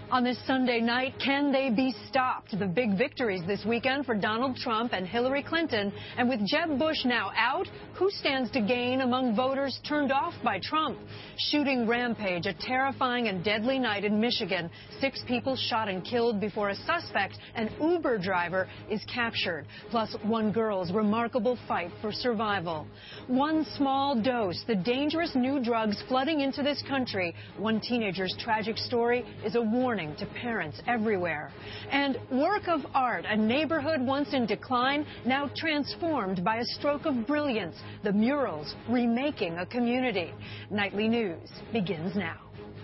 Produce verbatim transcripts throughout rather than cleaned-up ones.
On this Sunday night, can they be stopped? The big victories this weekend for Donald Trump and Hillary Clinton. And with Jeb Bush now out, who stands to gain among voters turned off by Trump? Shooting rampage, a terrifying and deadly night in Michigan. Six people shot and killed before a suspect, an Uber driver, is captured. Plus one girl's remarkable fight for survival. One small dose, the dangerous new drugs flooding into this country. One teenager's tragic story is a warning to parents everywhere. And work of art, a neighborhood once in decline, now transformed by a stroke of brilliance. The murals remaking a community. Nightly News begins now.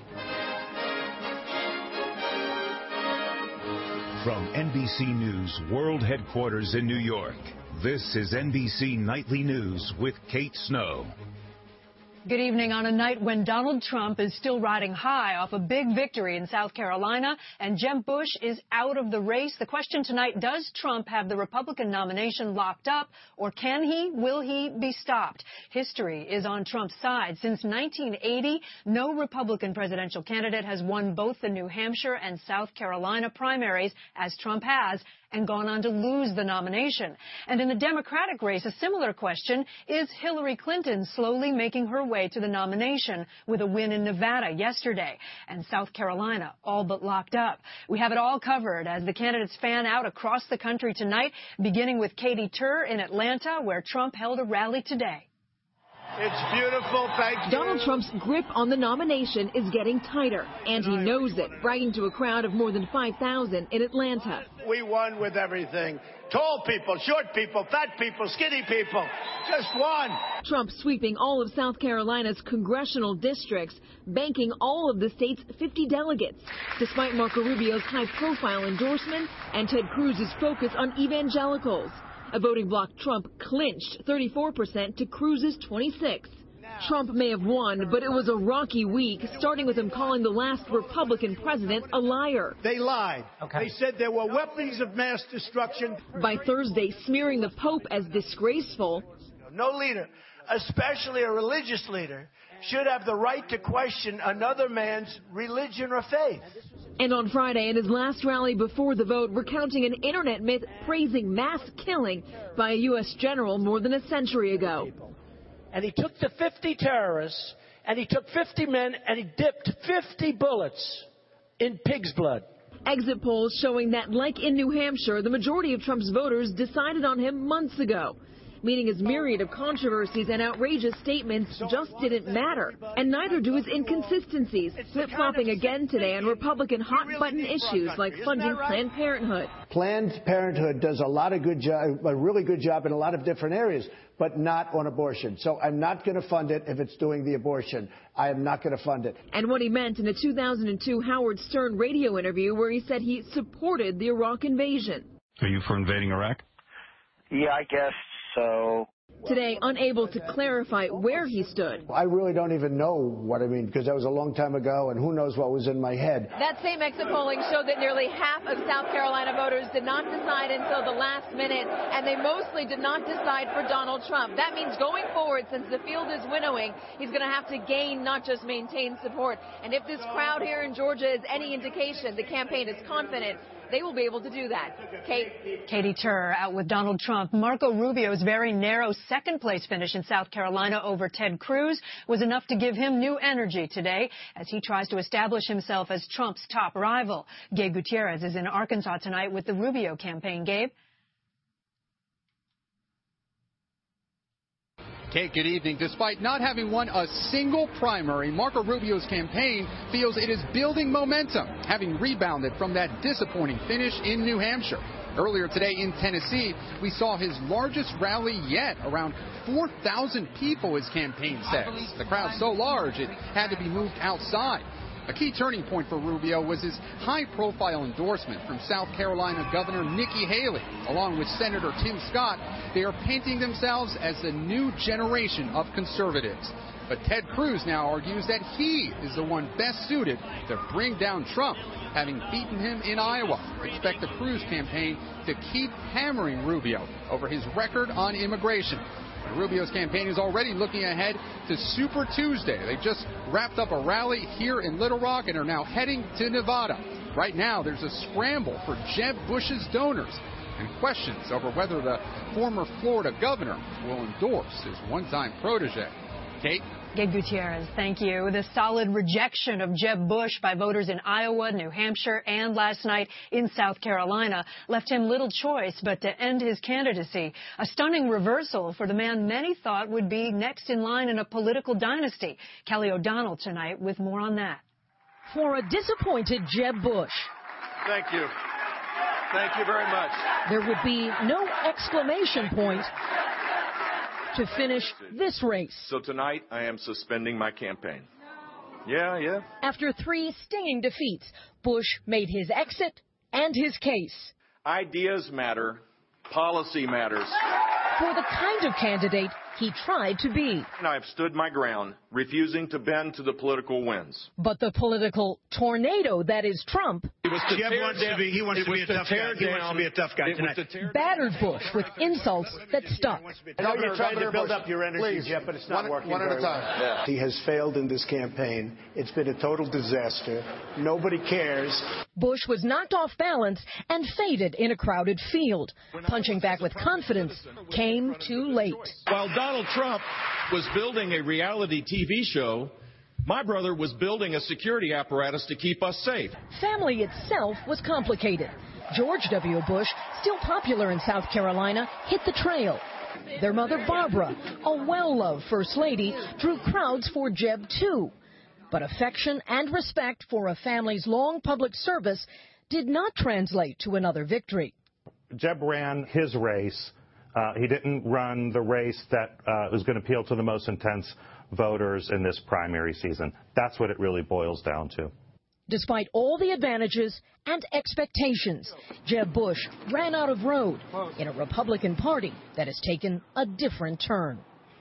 From N B C News World Headquarters in New York, this is N B C Nightly News with Kate Snow. Good evening. On a night when Donald Trump is still riding high off a big victory in South Carolina and Jeb Bush is out of the race, the question tonight, does Trump have the Republican nomination locked up, or can he, will he be stopped? History is on Trump's side. Since nineteen eighty, no Republican presidential candidate has won both the New Hampshire and South Carolina primaries, as Trump has, and gone on to lose the nomination. And in the Democratic race, a similar question, is Hillary Clinton slowly making her way to the nomination with a win in Nevada yesterday and South Carolina all but locked up? We have it all covered as the candidates fan out across the country tonight, beginning with Katy Tur in Atlanta, where Trump held a rally today. It's beautiful, thank you. Donald Trump's grip on the nomination is getting tighter, and he knows it, bragging to a crowd of more than five thousand in Atlanta. We won with everything. Tall people, short people, fat people, skinny people. Just won. Trump sweeping all of South Carolina's congressional districts, banking all of the state's fifty delegates, despite Marco Rubio's high-profile endorsement and Ted Cruz's focus on evangelicals. A voting bloc Trump clinched thirty-four percent to Cruz's twenty-six. Trump may have won, but it was a rocky week, starting with him calling the last Republican president a liar. They lied. Okay. They said there were weapons of mass destruction. By Thursday, smearing the Pope as disgraceful. No leader, especially a religious leader, should have the right to question another man's religion or faith. And on Friday, in his last rally before the vote, recounting an internet myth praising mass killing by a U S general more than a century ago. And he took the fifty terrorists, and he took fifty men, and he dipped fifty bullets in pig's blood. Exit polls showing that, like in New Hampshire, the majority of Trump's voters decided on him months ago, meaning his myriad of controversies and outrageous statements just didn't matter. And neither do his inconsistencies, flip-flopping again today on Republican hot-button issues like funding Planned Parenthood. Planned Parenthood does a lot of good job, a really good job in a lot of different areas, but not on abortion. So I'm not going to fund it if it's doing the abortion. I am not going to fund it. And what he meant in a two thousand two Howard Stern radio interview where he said he supported the Iraq invasion. Are you for invading Iraq? Yeah, I guess so. Today, unable to clarify where he stood. I really don't even know what I mean, because that was a long time ago, and who knows what was in my head. That same exit polling showed that nearly half of South Carolina voters did not decide until the last minute, and they mostly did not decide for Donald Trump. That means going forward, since the field is winnowing, he's going to have to gain, not just maintain support. And if this crowd here in Georgia is any indication, the campaign is confident they will be able to do that. Kate? Katy Tur out with Donald Trump. Marco Rubio's very narrow second-place finish in South Carolina over Ted Cruz was enough to give him new energy today as he tries to establish himself as Trump's top rival. Gabe Gutierrez is in Arkansas tonight with the Rubio campaign. Gabe? Kate, good evening. Despite not having won a single primary, Marco Rubio's campaign feels it is building momentum, having rebounded from that disappointing finish in New Hampshire. Earlier today in Tennessee, we saw his largest rally yet, around four thousand people, his campaign says. The crowd so large it had to be moved outside. A key turning point for Rubio was his high-profile endorsement from South Carolina Governor Nikki Haley, along with Senator Tim Scott. They are painting themselves as the new generation of conservatives. But Ted Cruz now argues that he is the one best suited to bring down Trump, having beaten him in Iowa. Expect the Cruz campaign to keep hammering Rubio over his record on immigration. Rubio's campaign is already looking ahead to Super Tuesday. They just wrapped up a rally here in Little Rock and are now heading to Nevada. Right now, there's a scramble for Jeb Bush's donors and questions over whether the former Florida governor will endorse his one-time protege. Kate? Kate Gutierrez, thank you. The solid rejection of Jeb Bush by voters in Iowa, New Hampshire, and last night in South Carolina left him little choice but to end his candidacy. A stunning reversal for the man many thought would be next in line in a political dynasty. Kelly O'Donnell tonight with more on that. For a disappointed Jeb Bush. Thank you. Thank you very much. There would be no exclamation point to finish this race. So tonight, I am suspending my campaign. Yeah, yeah. After three stinging defeats, Bush made his exit and his case. Ideas matter. Policy matters. For the kind of candidate he tried to be. And I've stood my ground, refusing to bend to the political winds. But the political tornado that is Trump Jeb wants to be, he wants to be a tough guy. He wants to be a tough guy tonight. battered Bush with insults that stuck. I know you're trying to build up your energy, Please. Jeff, but it's not One- working one at a very time. well. Yeah. He has failed in this campaign. It's been a total disaster. Nobody cares. Bush was knocked off balance and faded in a crowded field. Punching back with confidence came too late. While Donald Trump was building a reality T V show, my brother was building a security apparatus to keep us safe. Family itself was complicated. George W. Bush, still popular in South Carolina, hit the trail. Their mother, Barbara, a well-loved First Lady, drew crowds for Jeb, too. But affection and respect for a family's long public service did not translate to another victory. Jeb ran his race. Uh, he didn't run the race that uh, was going to appeal to the most intense voters in this primary season. That's what it really boils down to. Despite all the advantages and expectations, Jeb Bush ran out of road in a Republican Party that has taken a different turn.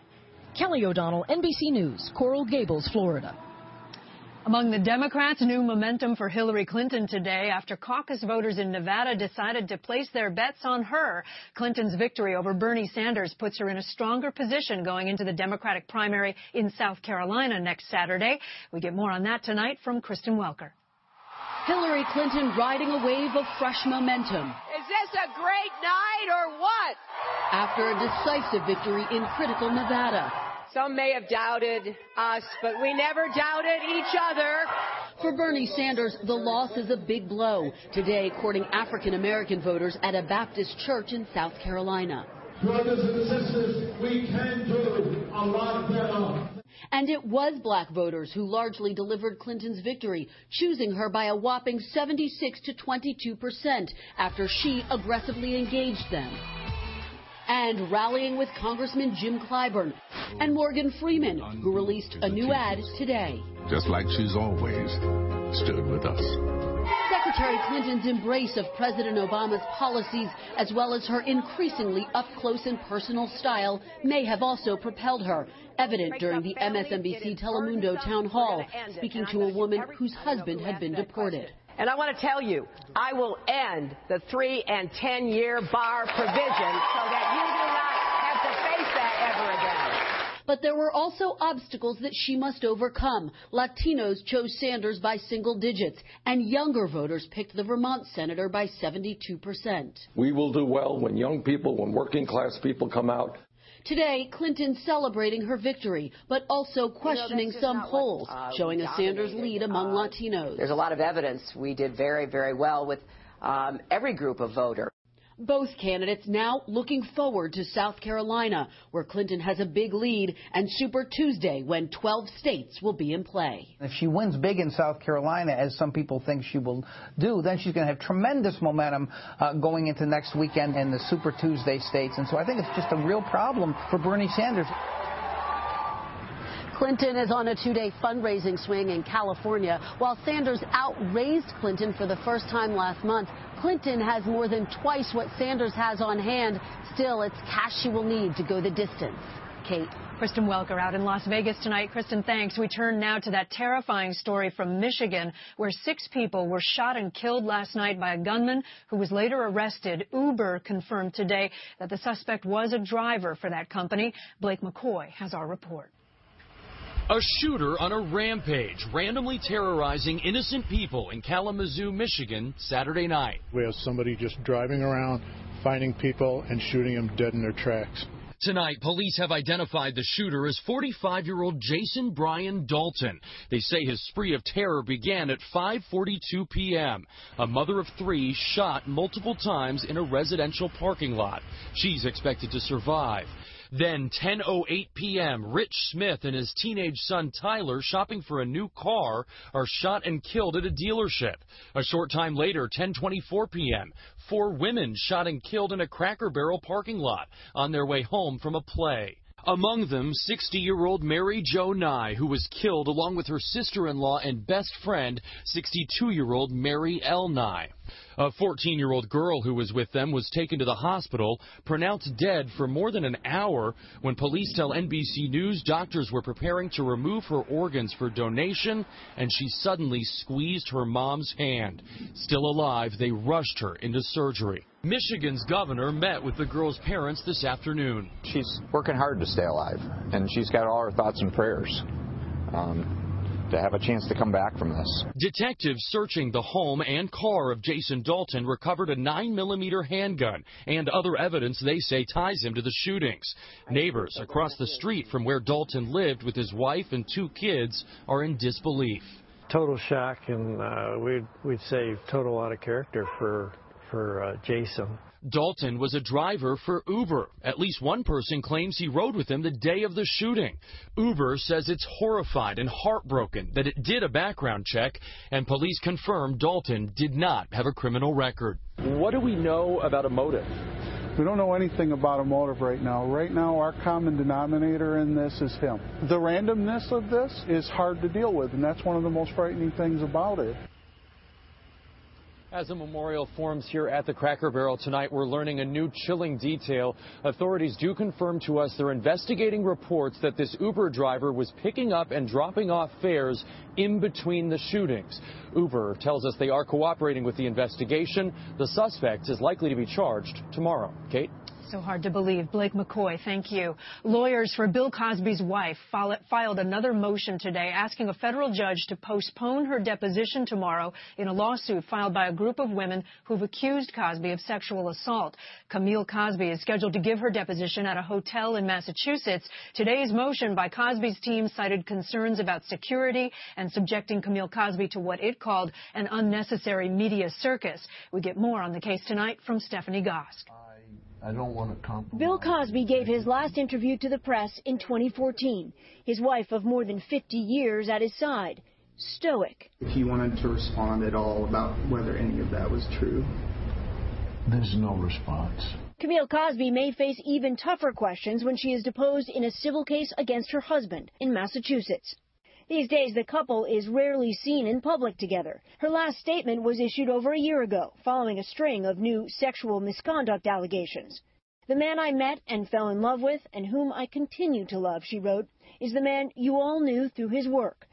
Kelly O'Donnell, N B C News, Coral Gables, Florida. Among the Democrats, new momentum for Hillary Clinton today after caucus voters in Nevada decided to place their bets on her. Clinton's victory over Bernie Sanders puts her in a stronger position going into the Democratic primary in South Carolina next Saturday. We get more on that tonight from Kristen Welker. Hillary Clinton riding a wave of fresh momentum. Is this a great night or what? After a decisive victory in critical Nevada. Some may have doubted us, but we never doubted each other. For Bernie Sanders, the loss is a big blow. Today, courting African American voters at a Baptist church in South Carolina. Brothers and sisters, we can do a lot better. And it was black voters who largely delivered Clinton's victory, choosing her by a whopping seventy-six to twenty-two percent after she aggressively engaged them. And rallying with Congressman Jim Clyburn and Morgan Freeman, who released a new ad today. Just like she's always stood with us. Secretary Clinton's embrace of President Obama's policies, as well as her increasingly up-close and personal style, may have also propelled her, evident during the M S N B C Telemundo town hall, speaking to a woman whose husband had been deported. And I want to tell you, I will end the three and ten year bar provision so that you do not have to face that ever again. But there were also obstacles that she must overcome. Latinos chose Sanders by single digits, and younger voters picked the Vermont senator by seventy-two percent. We will do well when young people, when working class people come out. Today, Clinton celebrating her victory, but also questioning you know, some polls, what, uh, showing a Sanders lead among uh, Latinos. There's a lot of evidence we did very, very well with um, every group of voters. Both candidates now looking forward to South Carolina, where Clinton has a big lead, and Super Tuesday, when twelve states will be in play. If she wins big in South Carolina, as some people think she will do, then she's going to have tremendous momentum uh, going into next weekend in the Super Tuesday states. And so I think it's just a real problem for Bernie Sanders. Clinton is on a two-day fundraising swing in California. While Sanders outraised Clinton for the first time last month, Clinton has more than twice what Sanders has on hand. Still, it's cash she will need to go the distance. Kate. Kristen Welker out in Las Vegas tonight. Kristen, thanks. We turn now to that terrifying story from Michigan, where six people were shot and killed last night by a gunman who was later arrested. Uber confirmed today that the suspect was a driver for that company. Blake McCoy has our report. A shooter on a rampage, randomly terrorizing innocent people in Kalamazoo, Michigan, Saturday night. We have somebody just driving around, finding people and shooting them dead in their tracks. Tonight, police have identified the shooter as forty-five-year-old Jason Brian Dalton. They say his spree of terror began at five forty-two p m A mother of three shot multiple times in a residential parking lot. She's expected to survive. Then, ten oh eight p m, Rich Smith and his teenage son Tyler, shopping for a new car, are shot and killed at a dealership. A short time later, ten twenty-four p m, four women shot and killed in a Cracker Barrel parking lot on their way home from a play. Among them, sixty-year-old Mary Jo Nye, who was killed along with her sister-in-law and best friend, sixty-two-year-old Mary L. Nye. A fourteen-year-old girl who was with them was taken to the hospital, pronounced dead for more than an hour. When police tell N B C News doctors were preparing to remove her organs for donation, and she suddenly squeezed her mom's hand. Still alive, they rushed her into surgery. Michigan's governor met with the girl's parents this afternoon. She's working hard to stay alive, and she's got all her thoughts and prayers um, to have a chance to come back from this. Detectives searching the home and car of Jason Dalton recovered a nine millimeter handgun and other evidence they say ties him to the shootings. Neighbors across the street from where Dalton lived with his wife and two kids are in disbelief. Total shock, and uh, we'd, we'd say total out of character for for uh, Jason. Dalton was a driver for Uber. At least one person claims he rode with him the day of the shooting. Uber says it's horrified and heartbroken that it did a background check, and police confirm Dalton did not have a criminal record. What do we know about a motive? We don't know anything about a motive right now. Right now, our common denominator in this is him. The randomness of this is hard to deal with, and that's one of the most frightening things about it. As a memorial forms here at the Cracker Barrel tonight, we're learning a new chilling detail. Authorities do confirm to us they're investigating reports that this Uber driver was picking up and dropping off fares in between the shootings. Uber tells us they are cooperating with the investigation. The suspect is likely to be charged tomorrow. Kate? So hard to believe. Blake McCoy, thank you. Lawyers for Bill Cosby's wife filed another motion today asking a federal judge to postpone her deposition tomorrow in a lawsuit filed by a group of women who've accused Cosby of sexual assault. Camille Cosby is scheduled to give her deposition at a hotel in Massachusetts. Today's motion by Cosby's team cited concerns about security and subjecting Camille Cosby to what it called an unnecessary media circus. We get more on the case tonight from Stephanie Gosk. I don't want to compromise. Bill Cosby gave his last interview to the press in twenty fourteen. His wife of more than fifty years at his side. Stoic. If he wanted to respond at all about whether any of that was true. There's no response. Camille Cosby may face even tougher questions when she is deposed in a civil case against her husband in Massachusetts. These days, the couple is rarely seen in public together. Her last statement was issued over a year ago, following a string of new sexual misconduct allegations. The man I met and fell in love with, and whom I continue to love, she wrote, is the man you all knew through his work.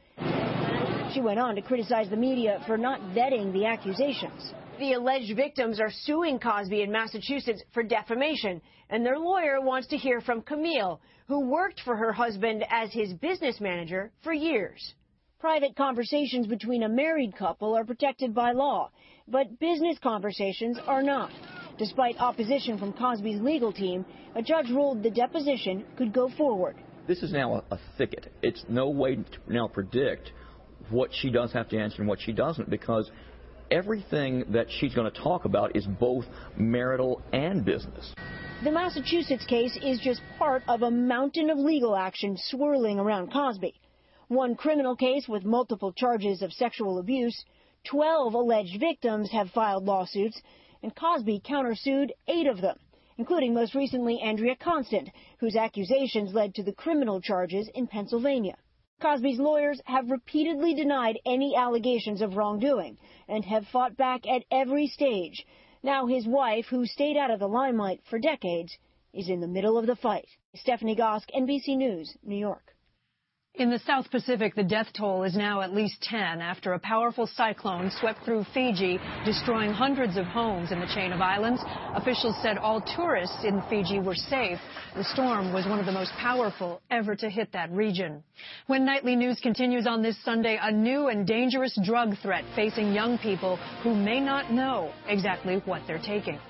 She went on to criticize the media for not vetting the accusations. The alleged victims are suing Cosby in Massachusetts for defamation, and their lawyer wants to hear from Camille, who worked for her husband as his business manager for years. Private conversations between a married couple are protected by law, but business conversations are not. Despite opposition from Cosby's legal team, a judge ruled the deposition could go forward. This is now a, a thicket. It's no way to now predict what she does have to answer and what she doesn't, because everything that she's going to talk about is both marital and business. The Massachusetts case is just part of a mountain of legal action swirling around Cosby. One criminal case with multiple charges of sexual abuse, twelve alleged victims have filed lawsuits, and Cosby countersued eight of them, including most recently Andrea Constant, whose accusations led to the criminal charges in Pennsylvania. Cosby's lawyers have repeatedly denied any allegations of wrongdoing and have fought back at every stage. Now his wife, who stayed out of the limelight for decades, is in the middle of the fight. Stephanie Gosk, N B C News, New York. In the South Pacific, the death toll is now at least ten after a powerful cyclone swept through Fiji, destroying hundreds of homes in the chain of islands. Officials said all tourists in Fiji were safe. The storm was one of the most powerful ever to hit that region. When Nightly News continues on this Sunday, a new and dangerous drug threat facing young people who may not know exactly what they're taking.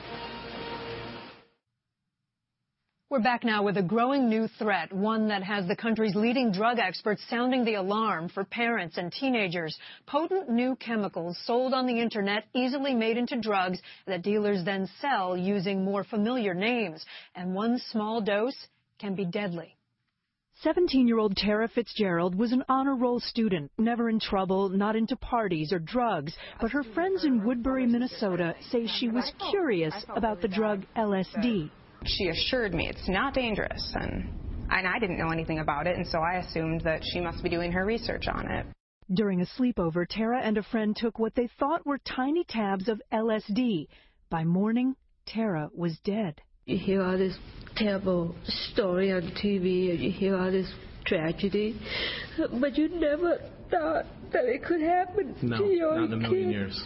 We're back now with a growing new threat, one that has the country's leading drug experts sounding the alarm for parents and teenagers. Potent new chemicals sold on the internet, easily made into drugs that dealers then sell using more familiar names. And one small dose can be deadly. seventeen-year-old Tara Fitzgerald was an honor roll student, never in trouble, not into parties or drugs. But her friends in Woodbury, Minnesota say she was curious about the drug L S D. She assured me it's not dangerous, and, and I didn't know anything about it, and so I assumed that she must be doing her research on it. During a sleepover, Tara and a friend took what they thought were tiny tabs of L S D. By morning, Tara was dead. You hear all this terrible story on T V, and you hear all this tragedy, but you never thought that it could happen no, to your not in a million kid. years.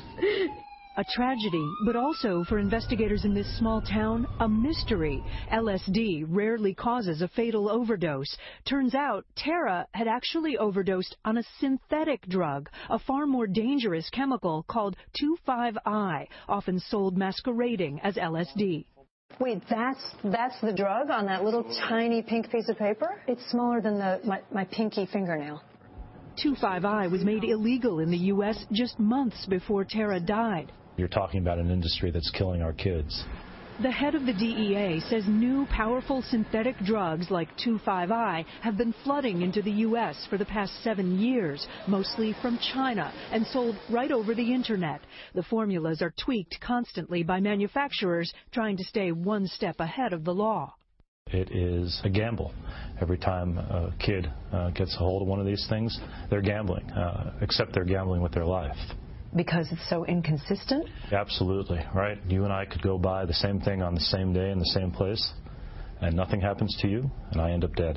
A tragedy, but also for investigators in this small town, a mystery. L S D rarely causes a fatal overdose. Turns out Tara had actually overdosed on a synthetic drug, a far more dangerous chemical called two five I, often sold masquerading as L S D. Wait, that's that's the drug on that little tiny pink piece of paper? It's smaller than the my, my pinky fingernail. two five I was made illegal in the U S just months before Tara died. You're talking about an industry that's killing our kids. The head of the D E A says new powerful synthetic drugs like two five I have been flooding into the U S for the past seven years, mostly from China, and sold right over the internet. The formulas are tweaked constantly by manufacturers trying to stay one step ahead of the law. It is a gamble. Every time a kid uh, gets a hold of one of these things, they're gambling, uh, except they're gambling with their life. Because it's so inconsistent? Absolutely, right? You and I could go buy the same thing on the same day in the same place, and nothing happens to you, and I end up dead.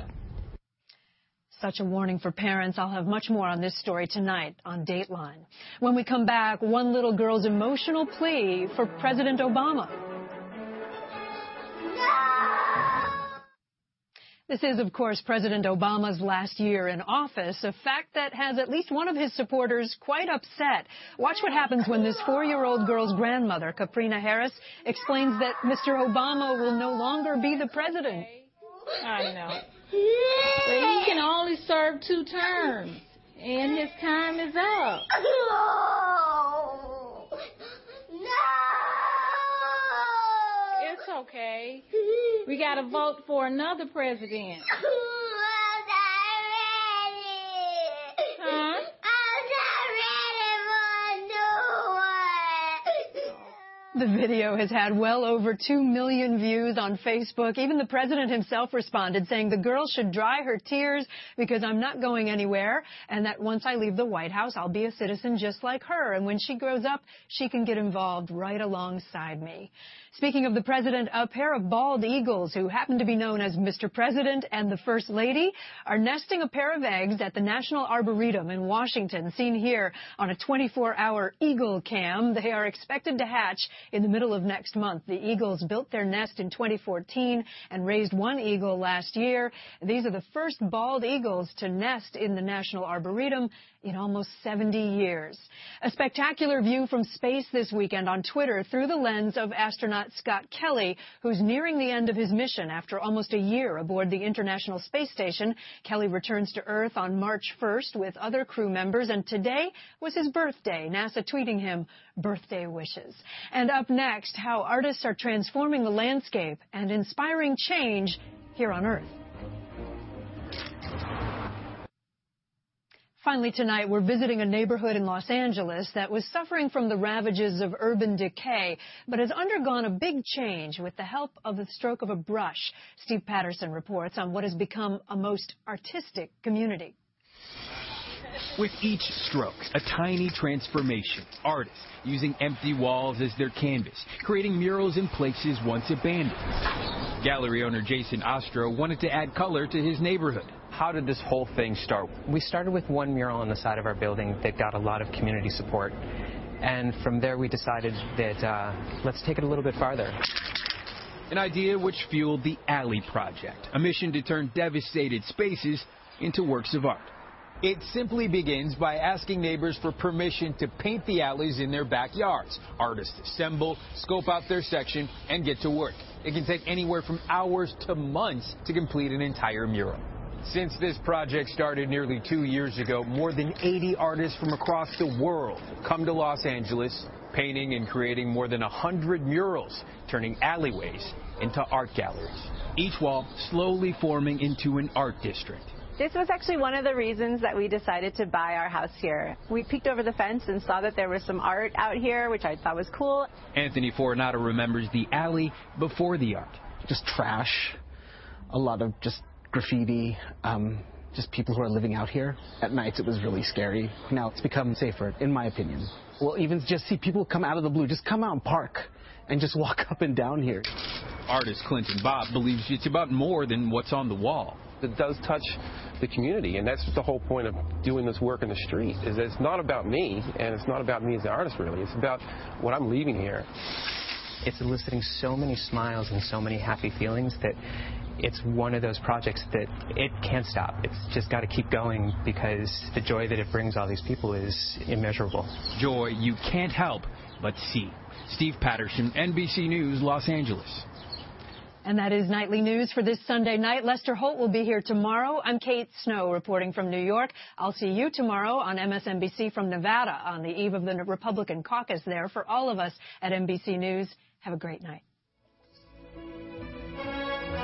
Such a warning for parents. I'll have much more on this story tonight on Dateline. When we come back, one little girl's emotional plea for President Obama. This is, of course, President Obama's last year in office, a fact that has at least one of his supporters quite upset. Watch what happens when this four-year-old girl's grandmother, Kaprina Harris, explains that Mister Obama will no longer be the president. I know. But he can only serve two terms, and his time is up. No! No! It's okay. We got to vote for another president. I'm not ready. Huh? I'm not ready for a new one. The video has had well over two million views on Facebook. Even the president himself responded, saying the girl should dry her tears because I'm not going anywhere, and that once I leave the White House, I'll be a citizen just like her. And when she grows up, she can get involved right alongside me. Speaking of the president, a pair of bald eagles who happen to be known as Mister President and the First Lady are nesting a pair of eggs at the National Arboretum in Washington, seen here on a twenty-four hour eagle cam. They are expected to hatch in the middle of next month. The eagles built their nest in twenty fourteen and raised one eagle last year. These are the first bald eagles to nest in the National Arboretum in almost seventy years. A spectacular view from space this weekend on Twitter through the lens of astronaut Scott Kelly, who's nearing the end of his mission after almost a year aboard the International Space Station. Kelly returns to Earth on March first with other crew members, and today was his birthday. NASA tweeting him birthday wishes. And up next, how artists are transforming the landscape and inspiring change here on Earth. Finally tonight, we're visiting a neighborhood in Los Angeles that was suffering from the ravages of urban decay, but has undergone a big change with the help of the stroke of a brush. Steve Patterson reports on what has become a most artistic community. With each stroke, a tiny transformation. Artists using empty walls as their canvas, creating murals in places once abandoned. Gallery owner Jason Ostro wanted to add color to his neighborhood. How did this whole thing start? We started with one mural on the side of our building that got a lot of community support. And from there we decided that uh, let's take it a little bit farther. An idea which fueled the Alley Project, a mission to turn devastated spaces into works of art. It simply begins by asking neighbors for permission to paint the alleys in their backyards. Artists assemble, scope out their section, and get to work. It can take anywhere from hours to months to complete an entire mural. Since this project started nearly two years ago, more than eighty artists from across the world have come to Los Angeles, painting and creating more than one hundred murals, turning alleyways into art galleries. Each wall slowly forming into an art district. This was actually one of the reasons that we decided to buy our house here. We peeked over the fence and saw that there was some art out here, which I thought was cool. Anthony Fornato remembers the alley before the art. Just trash, a lot of just graffiti, um, just people who are living out here. At nights it was really scary. Now it's become safer, in my opinion. Well, even just see people come out of the blue, just come out and park and just walk up and down here. Artist Clinton Bob believes it's about more than what's on the wall. It does touch the community, and that's the whole point of doing this work in the street, is that it's not about me, and it's not about me as an artist, really. It's about what I'm leaving here. It's eliciting so many smiles and so many happy feelings that it's one of those projects that it can't stop. It's just got to keep going because the joy that it brings all these people is immeasurable. Joy you can't help but see. Steve Patterson, N B C News, Los Angeles. And that is Nightly News for this Sunday night. Lester Holt will be here tomorrow. I'm Kate Snow reporting from New York. I'll see you tomorrow on M S N B C from Nevada on the eve of the Republican caucus there. For all of us at N B C News, have a great night.